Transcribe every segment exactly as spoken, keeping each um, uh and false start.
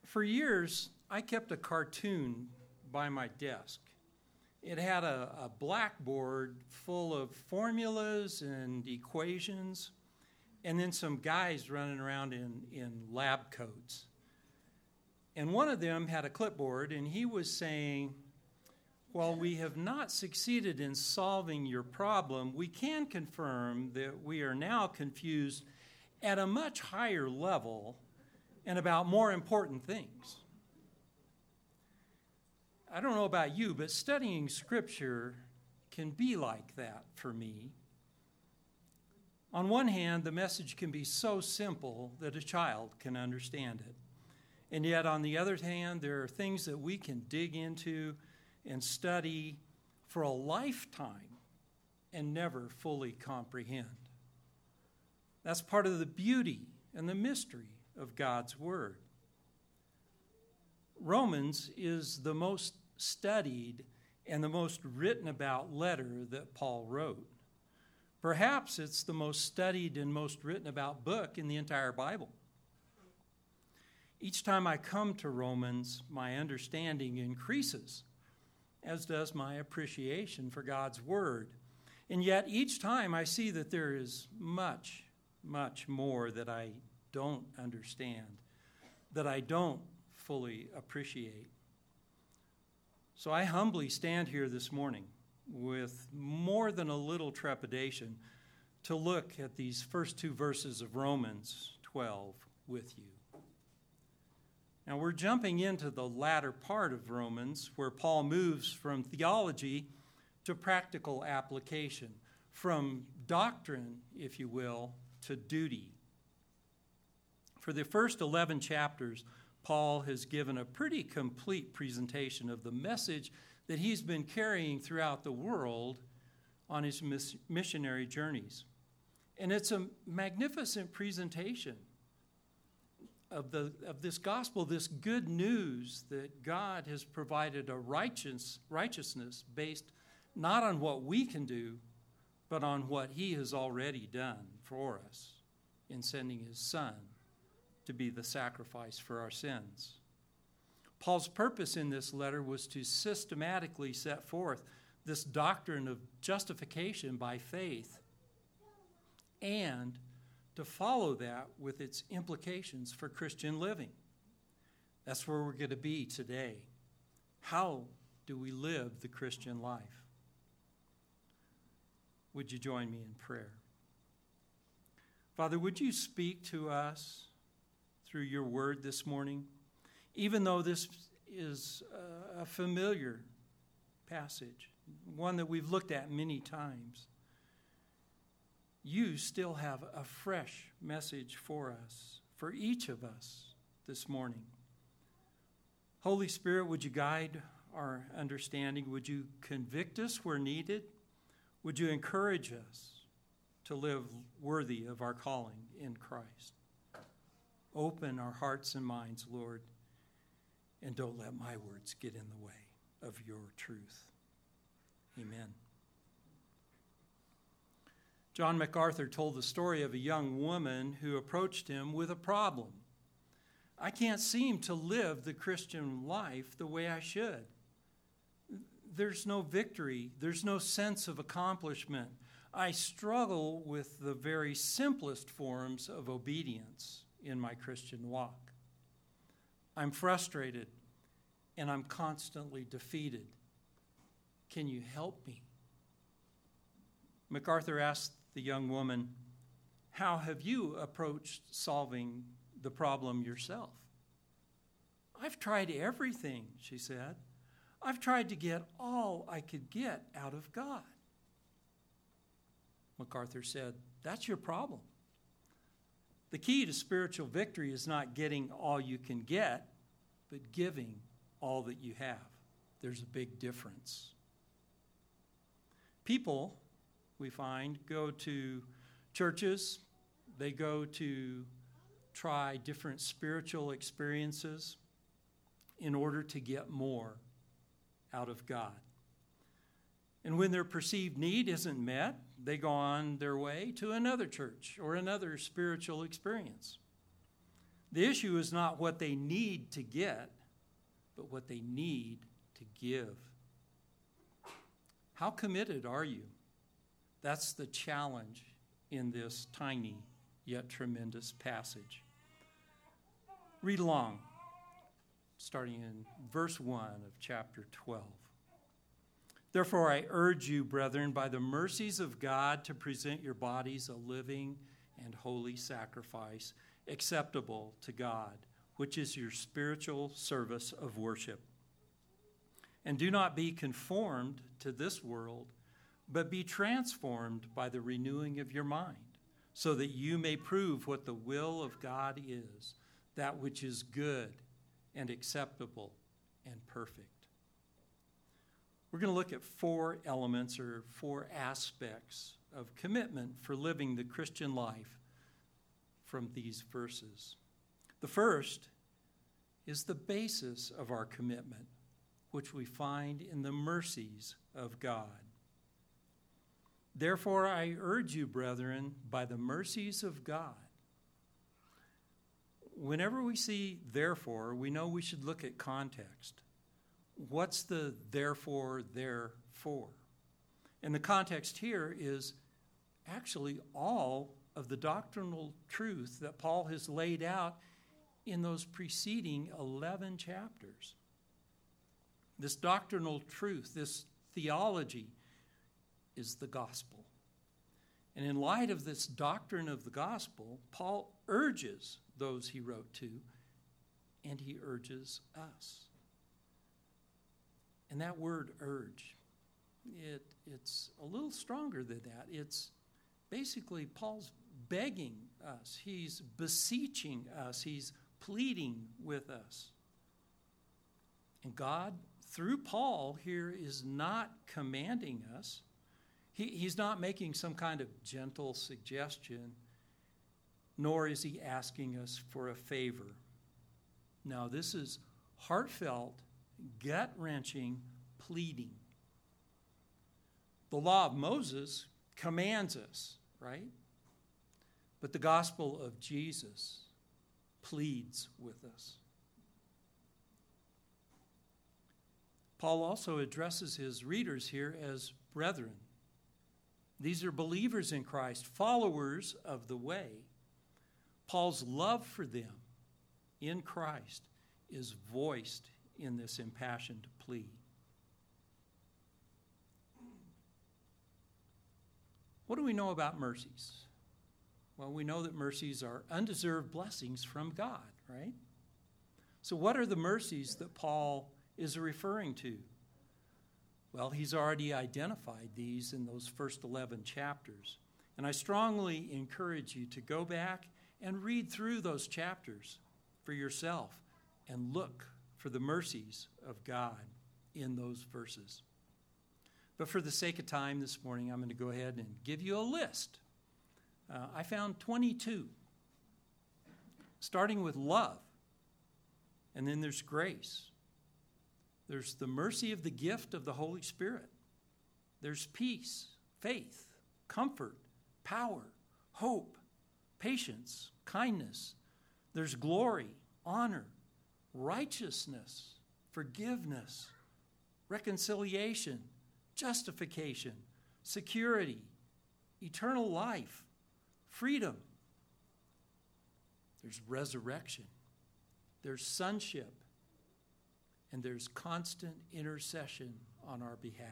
For years, I kept a cartoon by my desk. It had a, a blackboard full of formulas and equations, and then some guys running around in, in lab coats. And one of them had a clipboard, and he was saying, while we have not succeeded in solving your problem, we can confirm that we are now confused at a much higher level and about more important things. I don't know about you, but studying Scripture can be like that for me. On one hand, the message can be so simple that a child can understand it. And yet, on the other hand, there are things that we can dig into and study for a lifetime and never fully comprehend. That's part of the beauty and the mystery of God's Word. Romans is the most studied and the most written about letter that Paul wrote. Perhaps it's the most studied and most written about book in the entire Bible. Each time I come to Romans, my understanding increases, as does my appreciation for God's Word. And yet each time I see that there is much, much more that I don't understand, that I don't fully appreciate. So I humbly stand here this morning with more than a little trepidation to look at these first two verses of Romans twelve with you. Now we're jumping into the latter part of Romans where Paul moves from theology to practical application, from doctrine, if you will, to duty. For the first eleven chapters, Paul has given a pretty complete presentation of the message that he's been carrying throughout the world on his missionary journeys. And it's a magnificent presentation of the of this gospel, this good news that God has provided a righteous righteousness based not on what we can do, but on what he has already done for us in sending his Son to be the sacrifice for our sins. Paul's purpose in this letter was to systematically set forth this doctrine of justification by faith and to follow that with its implications for Christian living. That's where we're going to be today. How do we live the Christian life? Would you join me in prayer? Father, would you speak to us through your word this morning? Even though this is a familiar passage, one that we've looked at many times, you still have a fresh message for us, for each of us this morning. Holy Spirit, would you guide our understanding? Would you convict us where needed? Would you encourage us to live worthy of our calling in Christ? Open our hearts and minds, Lord, and don't let my words get in the way of your truth. Amen. John MacArthur told the story of a young woman who approached him with a problem. I can't seem to live the Christian life the way I should. There's no victory. There's no sense of accomplishment. I struggle with the very simplest forms of obedience in my Christian walk. I'm frustrated and I'm constantly defeated. Can you help me? MacArthur asked the young woman, how have you approached solving the problem yourself? I've tried everything, she said. I've tried to get all I could get out of God. MacArthur said, that's your problem. The key to spiritual victory is not getting all you can get, but giving all that you have. There's a big difference. People, we find, go to churches, they go to try different spiritual experiences in order to get more out of God. And when their perceived need isn't met, they go on their way to another church or another spiritual experience. The issue is not what they need to get, but what they need to give. How committed are you? That's the challenge in this tiny yet tremendous passage. Read along, starting in verse one of chapter twelve. Therefore, I urge you, brethren, by the mercies of God, to present your bodies a living and holy sacrifice, acceptable to God, which is your spiritual service of worship. And do not be conformed to this world, but be transformed by the renewing of your mind, so that you may prove what the will of God is, that which is good and acceptable and perfect. We're going to look at four elements or four aspects of commitment for living the Christian life from these verses. The first is the basis of our commitment, which we find in the mercies of God. Therefore, I urge you, brethren, by the mercies of God. Whenever we see therefore, we know we should look at context. What's the therefore there for? And the context here is actually all of the doctrinal truth that Paul has laid out in those preceding eleven chapters. This doctrinal truth, this theology, is the gospel. And in light of this doctrine of the gospel, Paul urges those he wrote to, and he urges us. And that word urge, it, it's a little stronger than that. It's basically Paul's begging us. He's beseeching us. He's pleading with us. And God, through Paul here, is not commanding us. He, he's not making some kind of gentle suggestion, nor is he asking us for a favor. No, this is heartfelt, gut-wrenching pleading. The law of Moses commands us, right? But the gospel of Jesus pleads with us. Paul also addresses his readers here as brethren. These are believers in Christ, followers of the way. Paul's love for them in Christ is voiced in this impassioned plea. What do we know about mercies? Well, we know that mercies are undeserved blessings from God, right? So what are the mercies that Paul is referring to? Well, he's already identified these in those first eleven chapters. And I strongly encourage you to go back and read through those chapters for yourself and look for the mercies of God in those verses. But for the sake of time this morning, I'm going to go ahead and give you a list. Uh, I found twenty-two, starting with love, and then there's grace. There's the mercy of the gift of the Holy Spirit. There's peace, faith, comfort, power, hope, patience, kindness. There's glory, honor, righteousness, forgiveness, reconciliation, justification, security, eternal life, freedom. There's resurrection. There's sonship. And there's constant intercession on our behalf.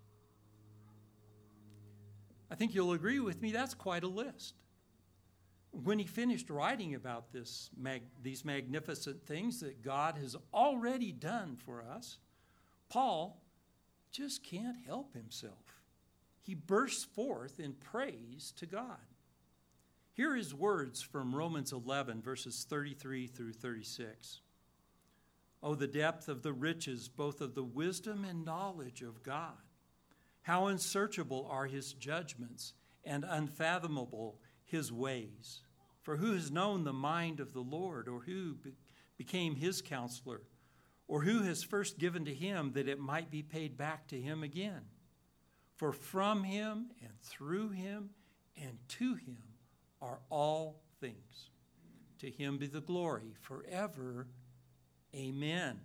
I think you'll agree with me, that's quite a list. When he finished writing about this, mag- these magnificent things that God has already done for us, Paul just can't help himself. He bursts forth in praise to God. Here are his words from Romans eleven, verses thirty-three through thirty-six. Oh, the depth of the riches, both of the wisdom and knowledge of God. How unsearchable are his judgments and unfathomable his ways. For who has known the mind of the Lord, or who be- became his counselor, or who has first given to him that it might be paid back to him again? For from him and through him and to him are all things. To To him be the glory forever. Amen.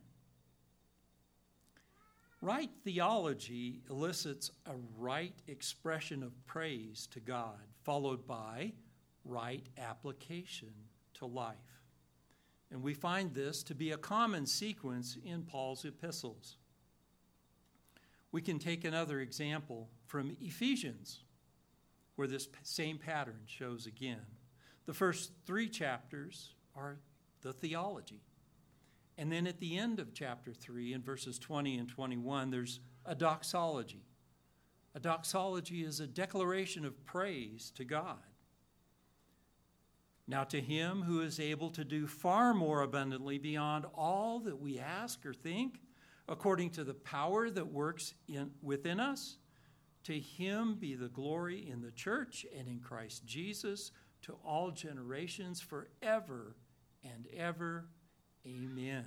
Right theology elicits a right expression of praise to God, followed by right application to life. And we find this to be a common sequence in Paul's epistles. We can take another example from Ephesians, where this same pattern shows again. The first three chapters are the theology. And then at the end of chapter three, in verses twenty and twenty-one, there's a doxology. A doxology is a declaration of praise to God. Now to him who is able to do far more abundantly beyond all that we ask or think, according to the power that works in, within us, to him be the glory in the church and in Christ Jesus to all generations forever and ever. Amen.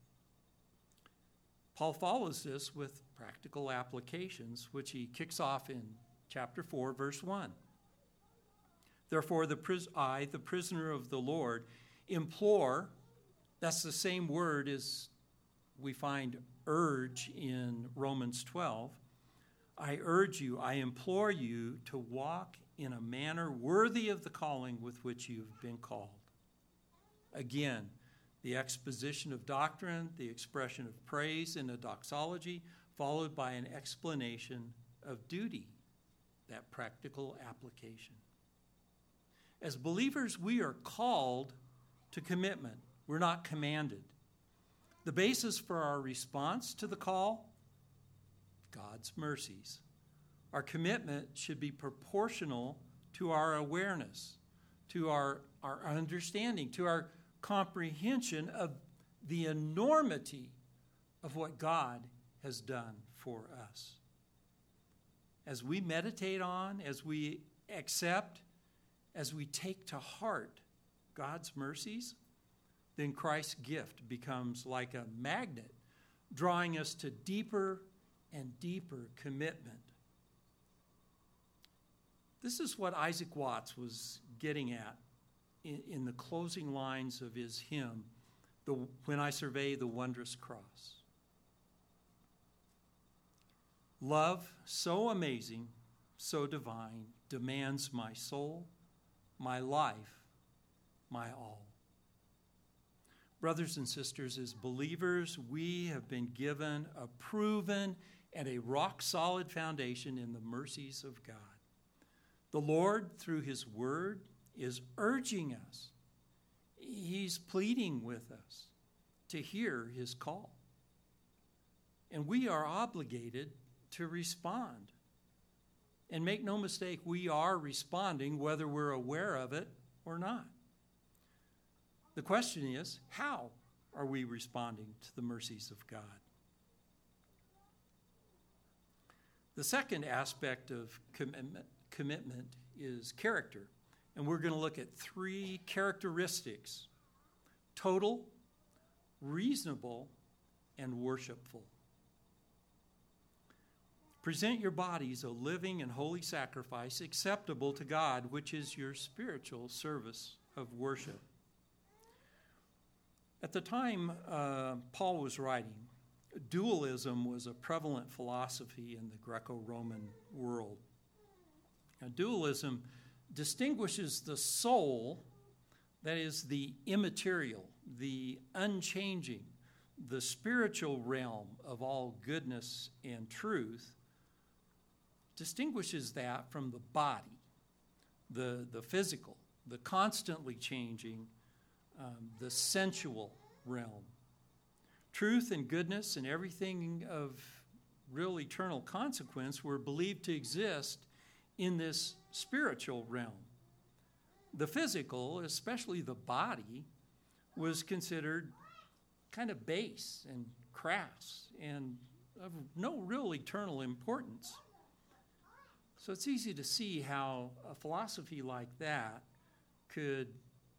Paul follows this with practical applications, which he kicks off in chapter four, verse one. Therefore, the pris- I, the prisoner of the Lord, implore, that's the same word as we find urge in Romans twelve. I urge you, I implore you to walk in a manner worthy of the calling with which you have been called. Again, the exposition of doctrine, the expression of praise in a doxology, followed by an explanation of duty, that practical application. As believers, we are called to commitment. We're not commanded. The basis for our response to the call, God's mercies. Our commitment should be proportional to our awareness, to our, our understanding, to our comprehension of the enormity of what God has done for us. As we meditate on, as we accept, as we take to heart God's mercies, then Christ's gift becomes like a magnet, drawing us to deeper and deeper commitment. This is what Isaac Watts was getting at in, in the closing lines of his hymn, the, When I Survey the Wondrous Cross. Love so amazing, so divine, demands my soul, my life, my all. Brothers and sisters, as believers, we have been given a proven and a rock-solid foundation in the mercies of God. The Lord, through his word, is urging us. He's pleading with us to hear his call. And we are obligated to respond. And make no mistake, we are responding whether we're aware of it or not. The question is, how are we responding to the mercies of God? The second aspect of commitment, commitment is character. And we're going to look at three characteristics: total, reasonable, and worshipful. Present your bodies a living and holy sacrifice acceptable to God, which is your spiritual service of worship. At the time uh, Paul was writing, dualism was a prevalent philosophy in the Greco-Roman world. Now, dualism distinguishes the soul, that is the immaterial, the unchanging, the spiritual realm of all goodness and truth, distinguishes that from the body, the, the physical, the constantly changing, um, the sensual realm. Truth and goodness and everything of real eternal consequence were believed to exist in this spiritual realm. The physical, especially the body, was considered kind of base and crass and of no real eternal importance. So it's easy to see how a philosophy like that could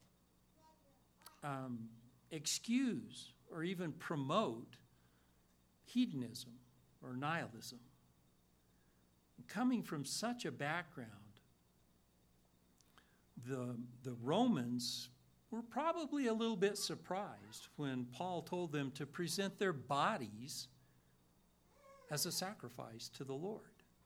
um, excuse or even promote hedonism or nihilism. Coming from such a background, the, the Romans were probably a little bit surprised when Paul told them to present their bodies as a sacrifice to the Lord.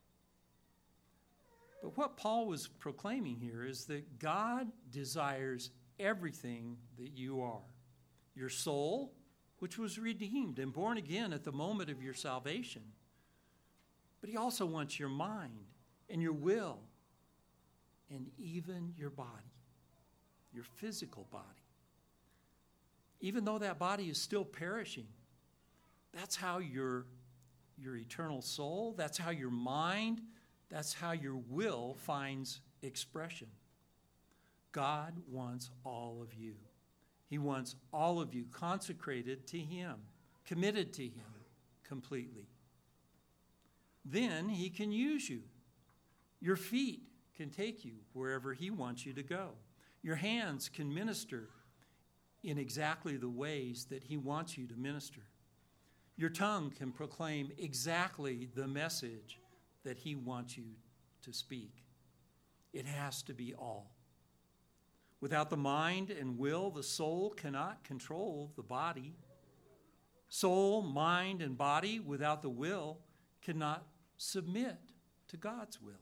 But what Paul was proclaiming here is that God desires everything that you are. Your soul, which was redeemed and born again at the moment of your salvation. But he also wants your mind and your will and even your body, your physical body. Even though that body is still perishing, that's how your, your eternal soul, that's how your mind, that's how your will finds expression. God wants all of you. He wants all of you consecrated to him, committed to him completely. Then he can use you. Your feet can take you wherever he wants you to go. Your hands can minister in exactly the ways that he wants you to minister. Your tongue can proclaim exactly the message that he wants you to speak. It has to be all. Without the mind and will, the soul cannot control the body. Soul, mind, and body without the will cannot submit to God's will.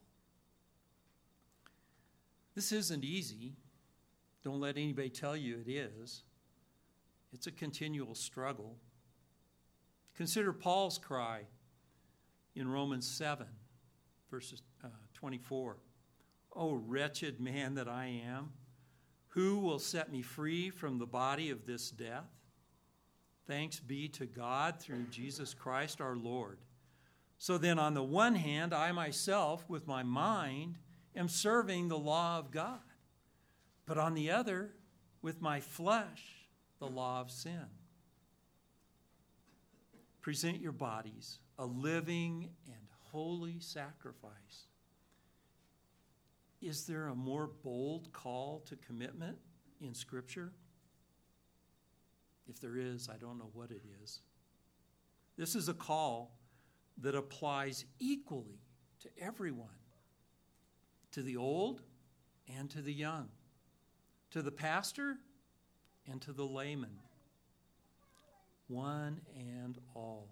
This isn't easy. Don't let anybody tell you it is. It's a continual struggle. Consider Paul's cry in Romans seven, verses uh, twenty-four. "O wretched man that I am, who will set me free from the body of this death? Thanks be to God through Jesus Christ our Lord. So then, on the one hand, I myself, with my mind, am serving the law of God, but on the other, with my flesh, the law of sin. Present your bodies a living and holy sacrifice." Is there a more bold call to commitment in Scripture? If there is, I don't know what it is. This is a call that applies equally to everyone, to the old and to the young, to the pastor and to the layman, one and all.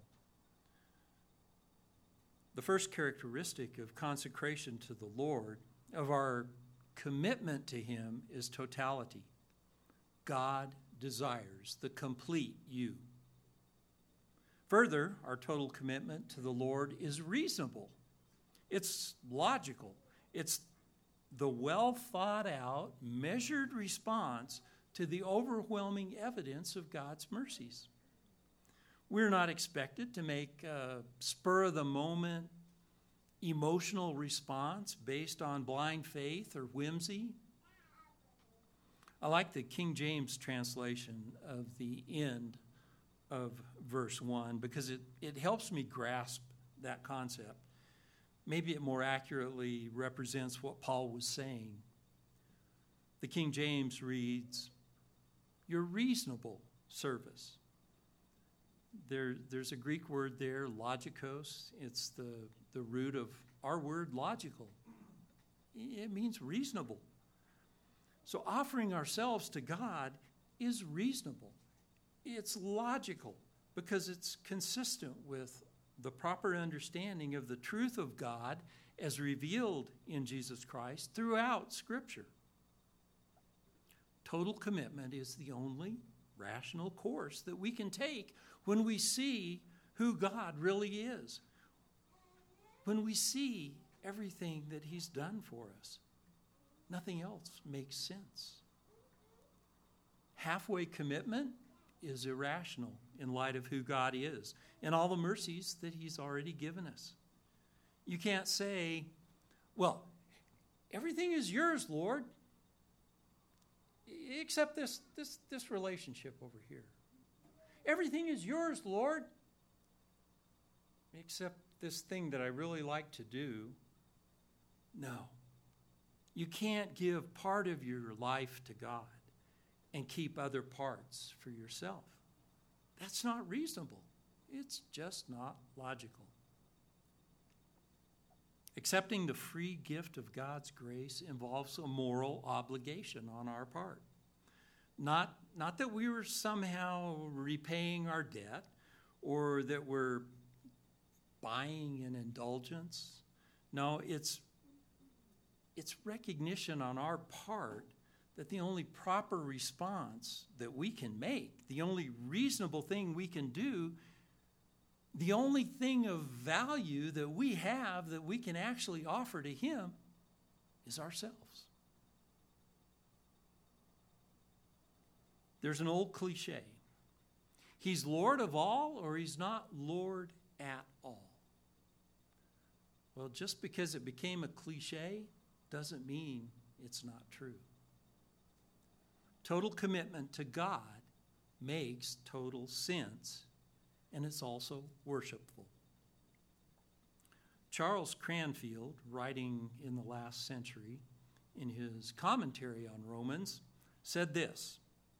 The first characteristic of consecration to the Lord, of our commitment to him, is totality. God desires the complete you. Further, our total commitment to the Lord is reasonable. It's logical. It's the well thought out, measured response to the overwhelming evidence of God's mercies. We're not expected to make a spur of the moment emotional response based on blind faith or whimsy. I like the King James translation of the end of verse one because it, it helps me grasp that concept. Maybe it more accurately represents what Paul was saying. The King James reads, "Your reasonable service." There, there's a Greek word there, logikos. It's the, the root of our word logical. It means reasonable. So offering ourselves to God is reasonable. It's logical because it's consistent with the proper understanding of the truth of God as revealed in Jesus Christ throughout Scripture. Total commitment is the only rational course that we can take when we see who God really is, when we see everything that he's done for us. Nothing else makes sense. Halfway commitment is irrational in light of who God is and all the mercies that he's already given us. You can't say, well, everything is yours, Lord, except this, this, this relationship over here. Everything is yours, Lord, except this thing that I really like to do. No. You can't give part of your life to God and keep other parts for yourself. That's not reasonable. It's just not logical. Accepting the free gift of God's grace involves a moral obligation on our part. Not, not that we were somehow repaying our debt or that we're buying an indulgence. No, it's, it's recognition on our part that the only proper response that we can make, the only reasonable thing we can do, the only thing of value that we have that we can actually offer to him is ourselves. There's an old cliche. He's Lord of all, or he's not Lord at all. Well, just because it became a cliche doesn't mean it's not true. Total commitment to God makes total sense, and it's also worshipful. Charles Cranfield, writing in the last century in his commentary on Romans, said this: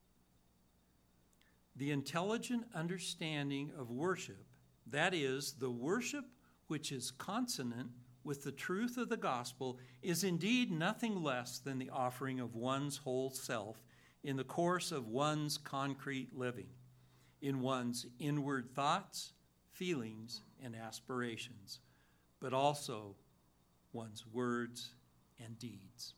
the intelligent understanding of worship, that is, the worship which is consonant with the truth of the gospel, is indeed nothing less than the offering of one's whole self in the course of one's concrete living, in one's inward thoughts, feelings, and aspirations, but also one's words and deeds.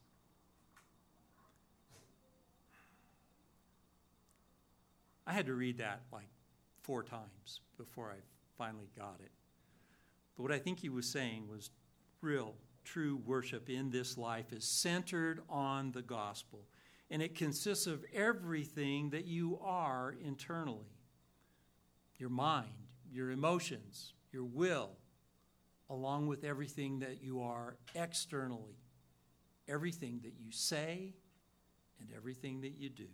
I had to read that like four times before I finally got it. But what I think he was saying was real, true worship in this life is centered on the gospel. And it consists of everything that you are internally. Your mind, your emotions, your will, along with everything that you are externally. Everything that you say and everything that you do.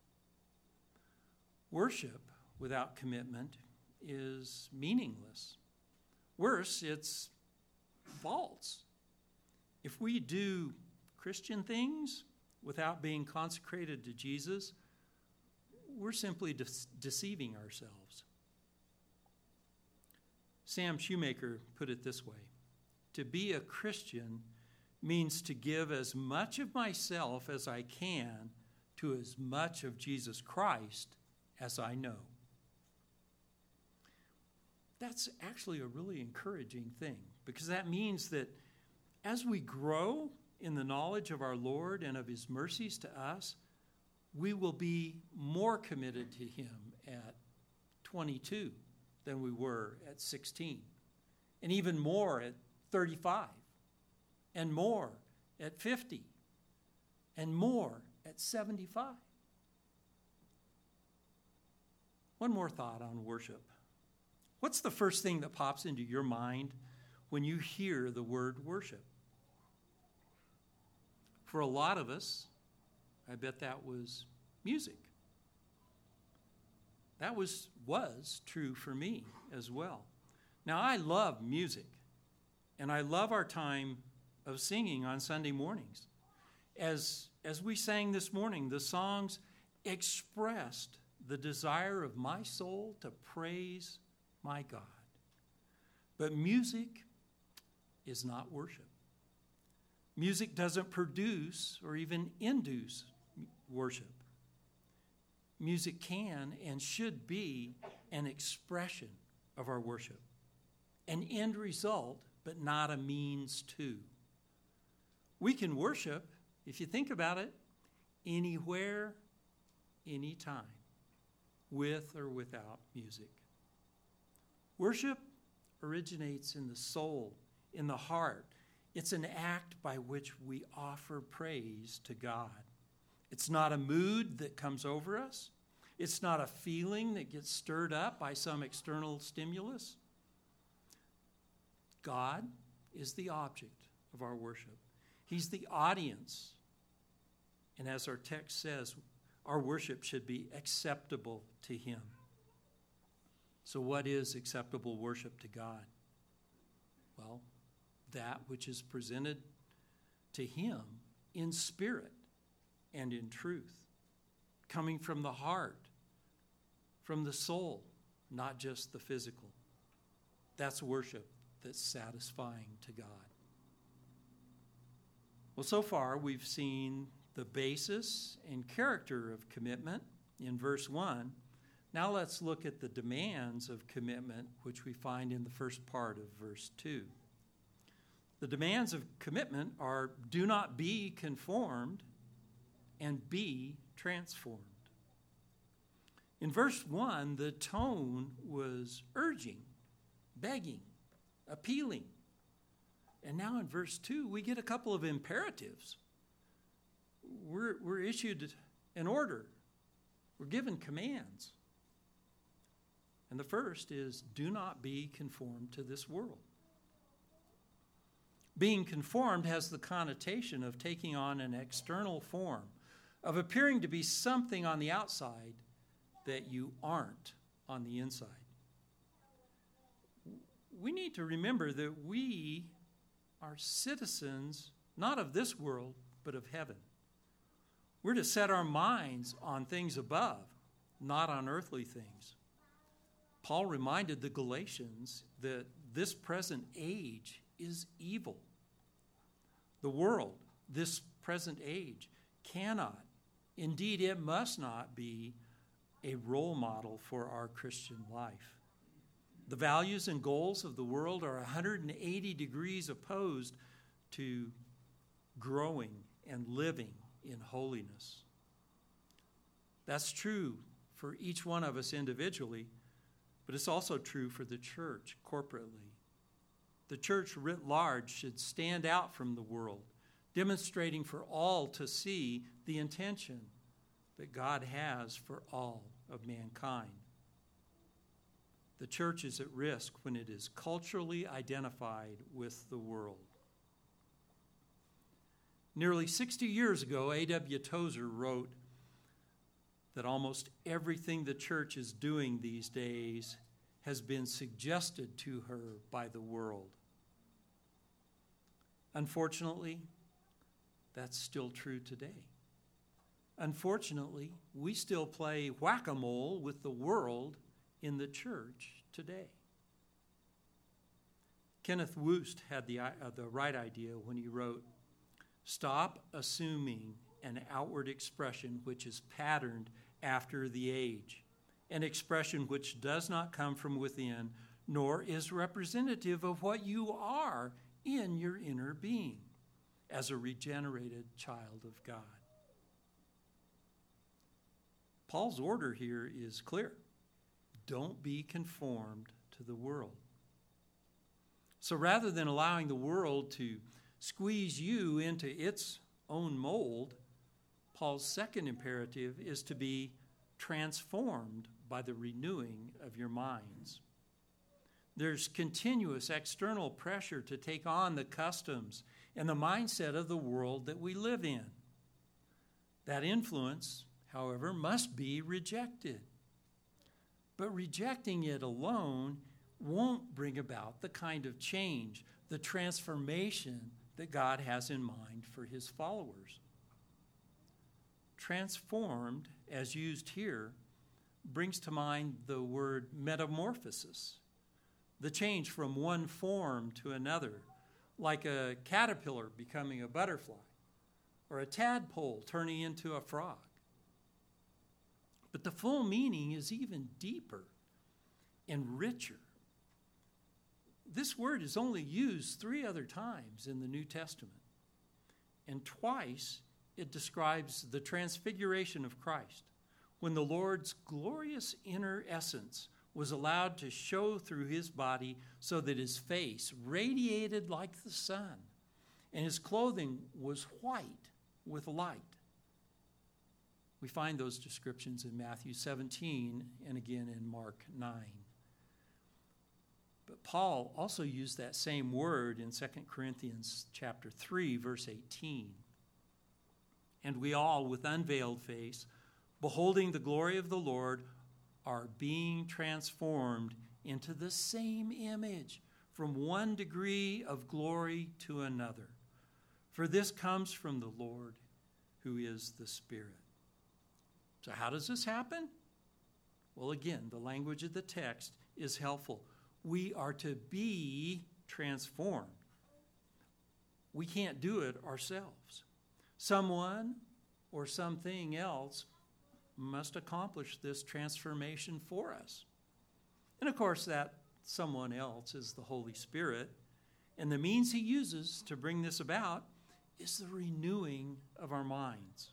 Worship without commitment is meaningless. Worse, it's false. If we do Christian things without being consecrated to Jesus, we're simply de- deceiving ourselves. Sam Shoemaker put it this way: to be a Christian means to give as much of myself as I can to as much of Jesus Christ as I know. That's actually a really encouraging thing, because that means that as we grow in the knowledge of our Lord and of his mercies to us, we will be more committed to him at twenty-two than we were at sixteen, and even more at thirty-five, and more at fifty, and more at seventy-five. One more thought on worship. What's the first thing that pops into your mind when you hear the word worship? For a lot of us, I bet that was music. That was, was true for me as well. Now, I love music, and I love our time of singing on Sunday mornings. As, as we sang this morning, the songs expressed the desire of my soul to praise my God. But music is not worship. Music doesn't produce or even induce worship. Music can and should be an expression of our worship, an end result, but not a means to. We can worship, if you think about it, anywhere, anytime, with or without music. Worship originates in the soul, in the heart. It's an act by which we offer praise to God. It's not a mood that comes over us. It's not a feeling that gets stirred up by some external stimulus. God is the object of our worship. He's the audience. And as our text says, our worship should be acceptable to him. So what is acceptable worship to God? Well, that which is presented to him in spirit and in truth, coming from the heart, from the soul, not just the physical. That's worship that's satisfying to God. Well, so far we've seen the basis and character of commitment in verse one. Now let's look at the demands of commitment, which we find in the first part of verse two. The demands of commitment are do not be conformed and be transformed. In verse one, the tone was urging, begging, appealing. And now in verse two, we get a couple of imperatives. We're, we're issued an order. We're given commands. And the first is, do not be conformed to this world. Being conformed has the connotation of taking on an external form, of appearing to be something on the outside that you aren't on the inside. We need to remember that we are citizens, not of this world, but of heaven. We're to set our minds on things above, not on earthly things. Paul reminded the Galatians that this present age is evil. The world, this present age, cannot, indeed it must not be a role model for our Christian life. The values and goals of the world are one hundred eighty degrees opposed to growing and living in holiness. That's true for each one of us individually, but it's also true for the church corporately. The church writ large should stand out from the world, demonstrating for all to see the intention that God has for all of mankind. The church is at risk when it is culturally identified with the world. Nearly sixty years ago, A W Tozer wrote that almost everything the church is doing these days has been suggested to her by the world. Unfortunately, that's still true today. Unfortunately, we still play whack-a-mole with the world in the church today. Kenneth Woost had the, uh, the right idea when he wrote, "Stop assuming an outward expression which is patterned after the age, an expression which does not come from within, nor is representative of what you are in your inner being as a regenerated child of God." Paul's order here is clear. Don't be conformed to the world. So rather than allowing the world to squeeze you into its own mold, Paul's second imperative is to be transformed by the renewing of your minds. There's continuous external pressure to take on the customs and the mindset of the world that we live in. That influence, however, must be rejected. But rejecting it alone won't bring about the kind of change, the transformation that God has in mind for his followers. Transformed, as used here, brings to mind the word metamorphosis, the change from one form to another, like a caterpillar becoming a butterfly, or a tadpole turning into a frog. But the full meaning is even deeper and richer. This word is only used three other times in the New Testament, and twice it describes the transfiguration of Christ, when the Lord's glorious inner essence was allowed to show through his body so that his face radiated like the sun, and his clothing was white with light. We find those descriptions in Matthew seventeen and again in Mark nine. But Paul also used that same word in Second Corinthians chapter three, verse eighteen. And we all, with unveiled face, beholding the glory of the Lord, are being transformed into the same image from one degree of glory to another. For this comes from the Lord, who is the Spirit. So how does this happen? Well, again, the language of the text is helpful. We are to be transformed. We can't do it ourselves. Someone or something else must accomplish this transformation for us. And of course, that someone else is the Holy Spirit. And the means he uses to bring this about is the renewing of our minds.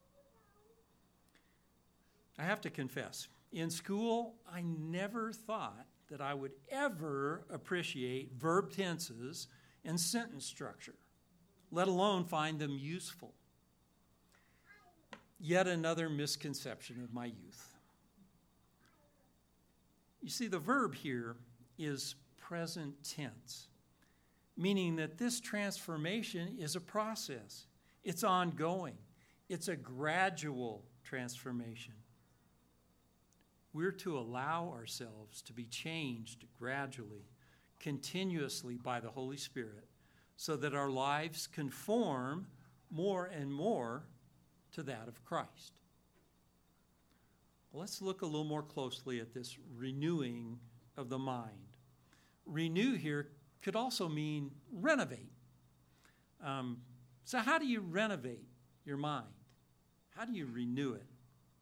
I have to confess, in school, I never thought that I would ever appreciate verb tenses and sentence structure, let alone find them useful. Yet another misconception of my youth. You see, the verb here is present tense, meaning that this transformation is a process. It's ongoing. It's a gradual transformation. We're to allow ourselves to be changed gradually, continuously by the Holy Spirit, so that our lives conform more and more to that of Christ. Well, let's look a little more closely at this renewing of the mind. Renew here could also mean renovate. Um, so how do you renovate your mind? How do you renew it?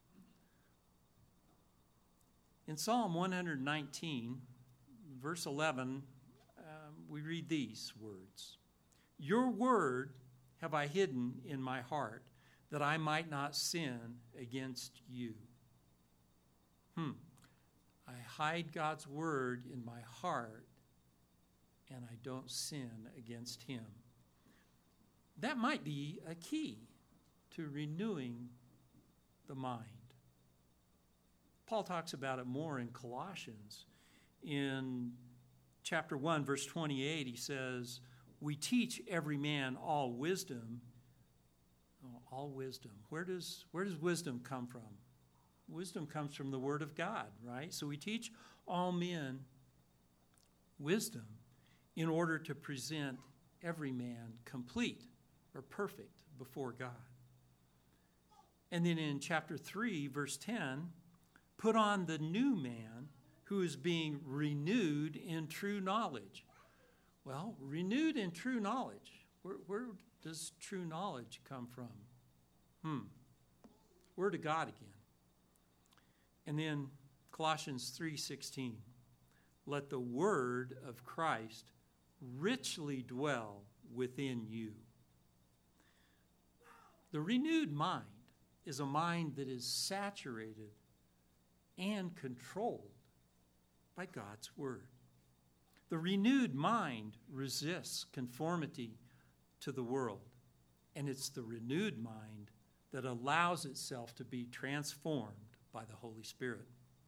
In Psalm one nineteen, verse eleven, um, we read these words. Your word have I hidden in my heart, that I might not sin against you. Hmm. I hide God's word in my heart, and I don't sin against him. That might be a key to renewing the mind. Paul talks about it more in Colossians. In chapter one, verse twenty-eight, he says, we teach every man all wisdom. Oh, all wisdom. Where does, where does wisdom come from? Wisdom comes from the Word of God, right? So we teach all men wisdom in order to present every man complete or perfect before God. And then in chapter three, verse ten, put on the new man who is being renewed in true knowledge. Well, renewed in true knowledge. Where, where does true knowledge come from? Hmm. Word of God again. And then Colossians three sixteen. Let the word of Christ richly dwell within you. The renewed mind is a mind that is saturated and controlled by God's word. The renewed mind resists conformity to the world, and it's the renewed mind that allows itself to be transformed by the Holy Spirit.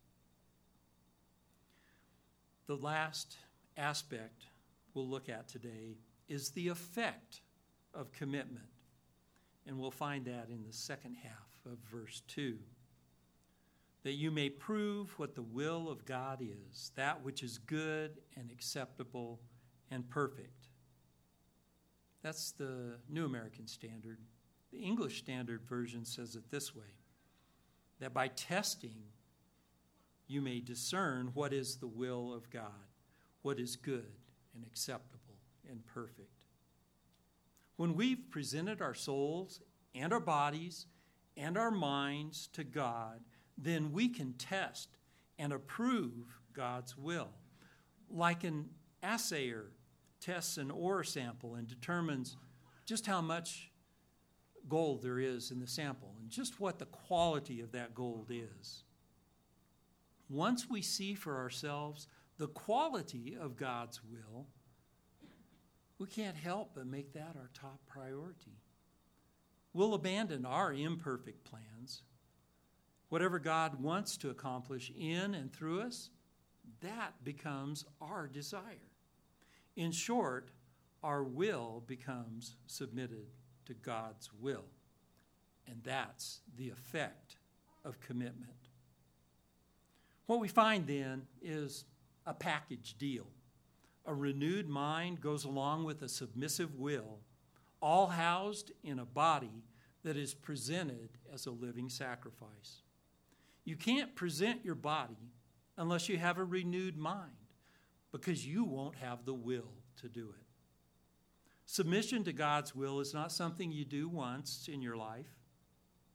The last aspect we'll look at today is the effect of commitment, and we'll find that in the second half of verse two. That you may prove what the will of God is, that which is good and acceptable and perfect. That's the New American Standard. The English Standard Version says it this way, that by testing you may discern what is the will of God, what is good and acceptable and perfect. When we've presented our souls and our bodies and our minds to God, then we can test and approve God's will. Like an assayer tests an ore sample and determines just how much gold there is in the sample and just what the quality of that gold is. Once we see for ourselves the quality of God's will, we can't help but make that our top priority. We'll abandon our imperfect plans. Whatever God wants to accomplish in and through us, that becomes our desire. In short, our will becomes submitted to God's will. And that's the effect of commitment. What we find then is a package deal. A renewed mind goes along with a submissive will, all housed in a body that is presented as a living sacrifice. You can't present your body unless you have a renewed mind, because you won't have the will to do it. Submission to God's will is not something you do once in your life.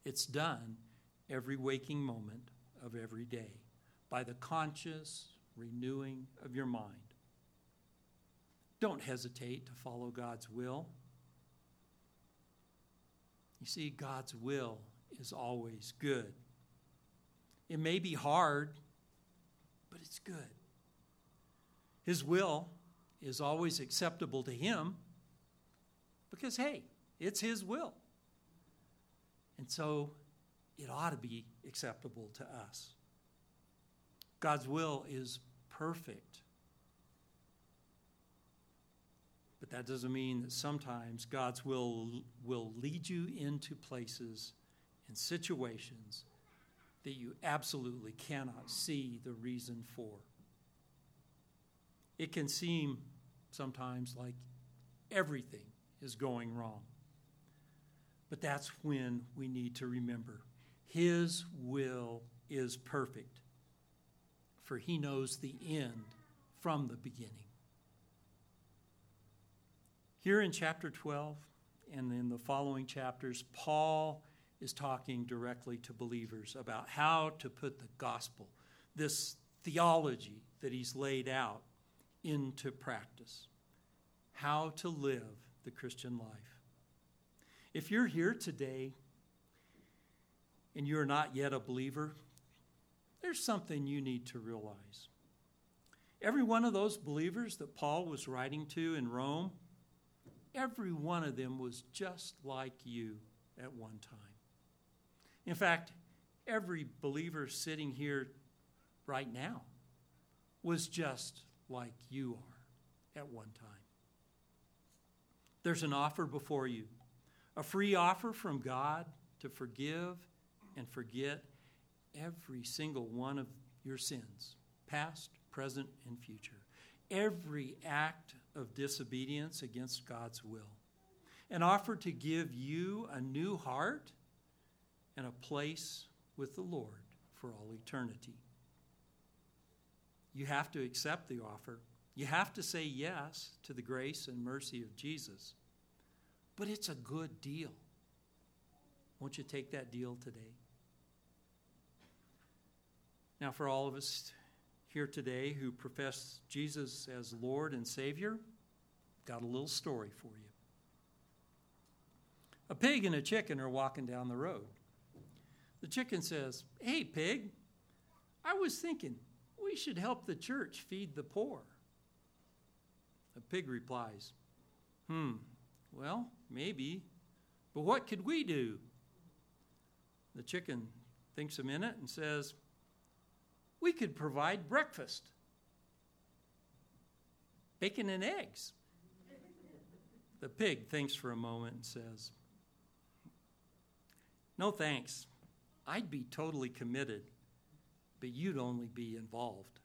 It's done every waking moment of every day by the conscious renewing of your mind. Don't hesitate to follow God's will. You see, God's will is always good. It may be hard, but it's good. His will is always acceptable to him because, hey, it's his will. And so it ought to be acceptable to us. God's will is perfect. But that doesn't mean that sometimes God's will will lead you into places and situations that you absolutely cannot see the reason for. It can seem sometimes like everything is going wrong. But that's when we need to remember his will is perfect, for he knows the end from the beginning. Here in chapter twelve and in the following chapters, Paul is talking directly to believers about how to put the gospel, this theology that he's laid out, into practice, how to live the Christian life. If you're here today and you're not yet a believer, there's something you need to realize. Every one of those believers that Paul was writing to in Rome, every one of them was just like you at one time. In fact, every believer sitting here right now was just like you are at one time. There's an offer before you, a free offer from God to forgive and forget every single one of your sins, past, present, and future. Every act of disobedience against God's will. An offer to give you a new heart and a place with the Lord for all eternity. You have to accept the offer. You have to say yes to the grace and mercy of Jesus. But it's a good deal. Won't you take that deal today? Now, for all of us here today who profess Jesus as Lord and Savior, got a little story for you. A pig and a chicken are walking down the road. The chicken says, "Hey, pig, I was thinking we should help the church feed the poor." The pig replies, Hmm, well, maybe, but what could we do? The chicken thinks a minute and says, "We could provide breakfast. Bacon and eggs." The pig thinks for a moment and says, "No thanks. I'd be totally committed, but you'd only be involved."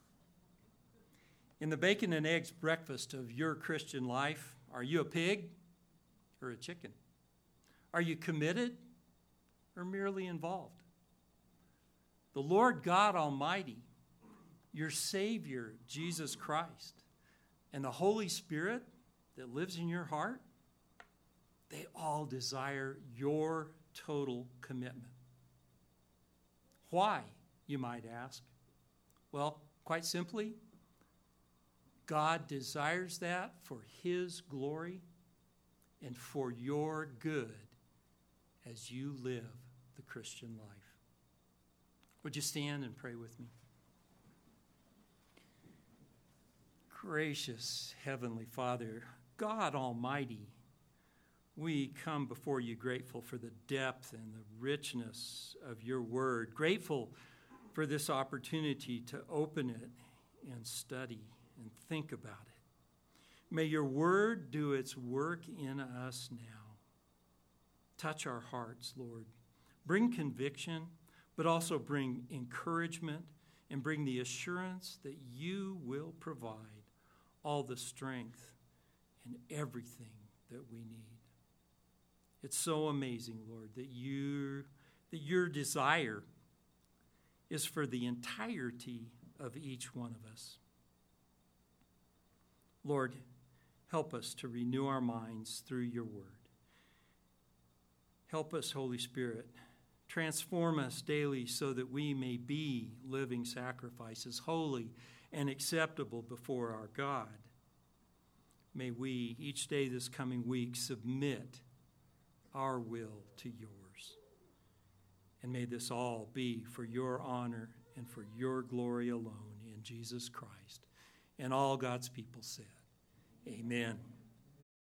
In the bacon and eggs breakfast of your Christian life, are you a pig or a chicken? Are you committed or merely involved? The Lord God Almighty, your Savior, Jesus Christ, and the Holy Spirit that lives in your heart, they all desire your total commitment. Why, you might ask? Well, quite simply, God desires that for his glory and for your good as you live the Christian life. Would you stand and pray with me? Gracious Heavenly Father, God Almighty, we come before you grateful for the depth and the richness of your word, grateful for this opportunity to open it and study and think about it. May your word do its work in us now. Touch our hearts, Lord. Bring conviction, but also bring encouragement and bring the assurance that you will provide all the strength and everything that we need. It's so amazing, Lord, that you that your desire is for the entirety of each one of us. Lord, help us to renew our minds through your word. Help us, Holy Spirit, Transform us daily so that we may be living sacrifices, holy and acceptable before our God. May we, each day this coming week, submit our will to yours. And may this all be for your honor and for your glory alone in Jesus Christ. And all God's people said, amen.